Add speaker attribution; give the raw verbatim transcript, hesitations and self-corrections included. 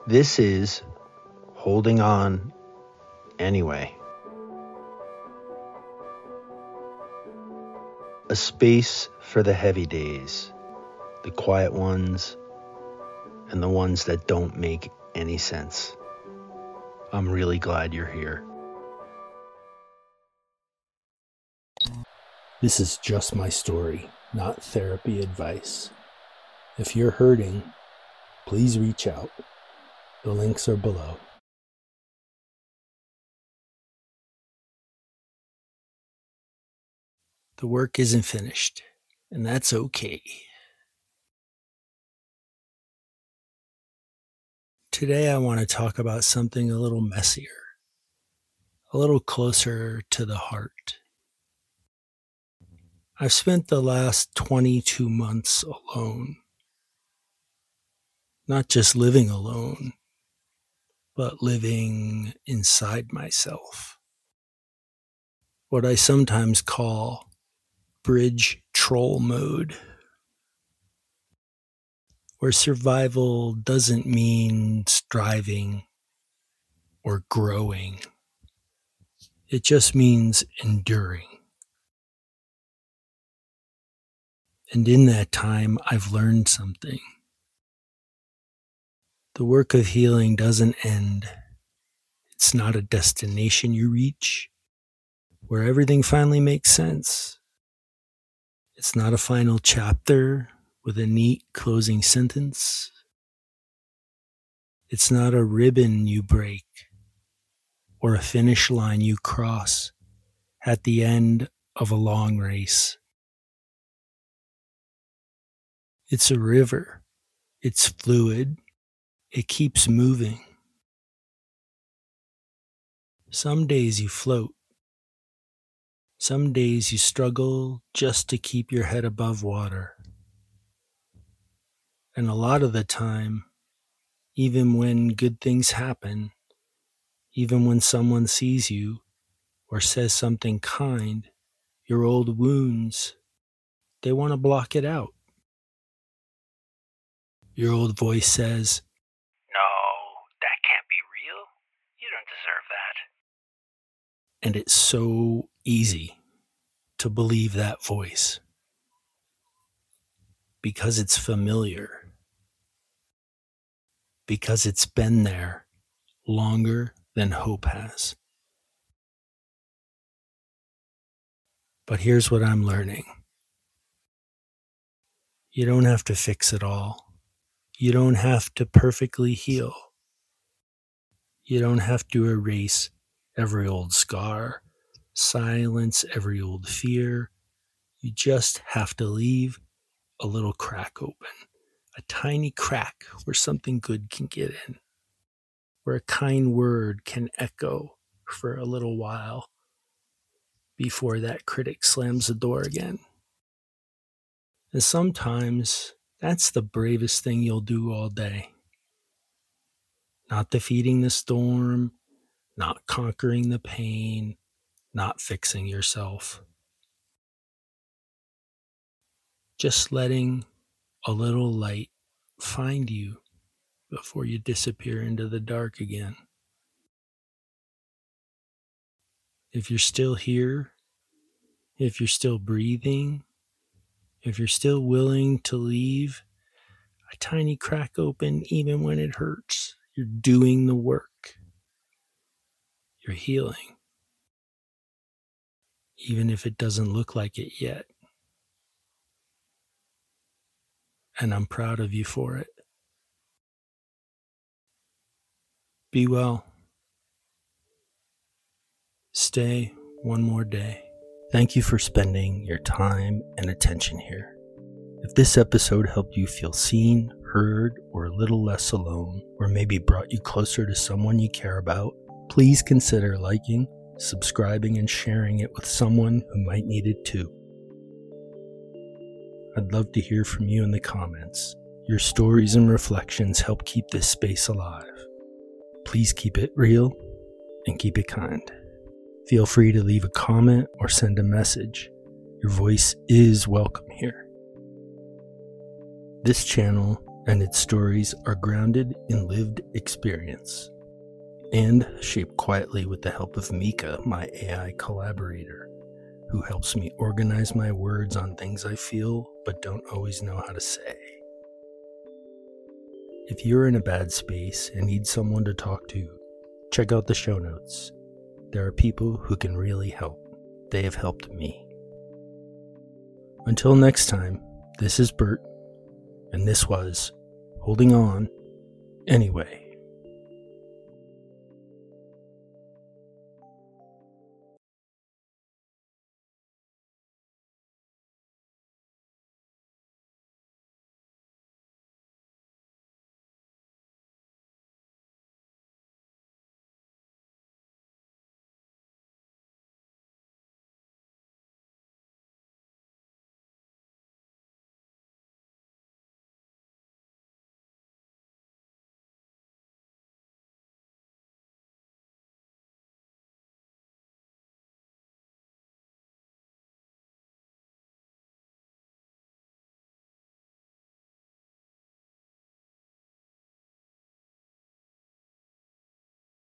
Speaker 1: This is Holding On Anyway. A space for the heavy days, the quiet ones, and the ones that don't make any sense. I'm really glad you're here.
Speaker 2: This is just my story, not therapy advice. If you're hurting, please reach out. The links are below. The work isn't finished, and that's okay. Today I want to talk about something a little messier, a little closer to the heart. I've spent the last twenty-two months alone. Not just living alone, but living inside myself. What I sometimes call bridge troll mode, where survival doesn't mean striving or growing. It just means enduring. And in that time, I've learned something. The work of healing doesn't end. It's not a destination you reach where everything finally makes sense. It's not a final chapter with a neat closing sentence. It's not a ribbon you break or a finish line you cross at the end of a long race. It's a river. It's fluid. It keeps moving. Some days you float. Some days you struggle just to keep your head above water. And a lot of the time, even when good things happen, even when someone sees you or says something kind, your old wounds, they want to block it out. Your old voice says,
Speaker 3: "No, that can't be real. You don't deserve that."
Speaker 2: And it's so easy to believe that voice because it's familiar, because it's been there longer than hope has. But here's what I'm learning. You don't have to fix it all. You don't have to perfectly heal. You don't have to erase every old scar, silence every old fear. You just have to leave a little crack open, a tiny crack where something good can get in, where a kind word can echo for a little while before that critic slams the door again. And sometimes that's the bravest thing you'll do all day. Not defeating the storm, not conquering the pain, not fixing yourself. Just letting a little light find you before you disappear into the dark again. If you're still here, if you're still breathing, if you're still willing to leave a tiny crack open even when it hurts, you're doing the work. You're healing. Even if it doesn't look like it yet. And I'm proud of you for it. Be well. Stay one more day. Thank you for spending your time and attention here. If this episode helped you feel seen, heard, or a little less alone, or maybe brought you closer to someone you care about, please consider liking, subscribing, and sharing it with someone who might need it too. I'd love to hear from you in the comments. Your stories and reflections help keep this space alive. Please keep it real and keep it kind. Feel free to leave a comment or send a message. Your voice is welcome here. This channel and its stories are grounded in lived experience and shaped quietly with the help of Mika, my A I collaborator, who helps me organize my words on things I feel but don't always know how to say. If you're in a bad space and need someone to talk to, check out the show notes. There are people who can really help. They have helped me. Until next time, this is Bert, and this was Holding On Anyway.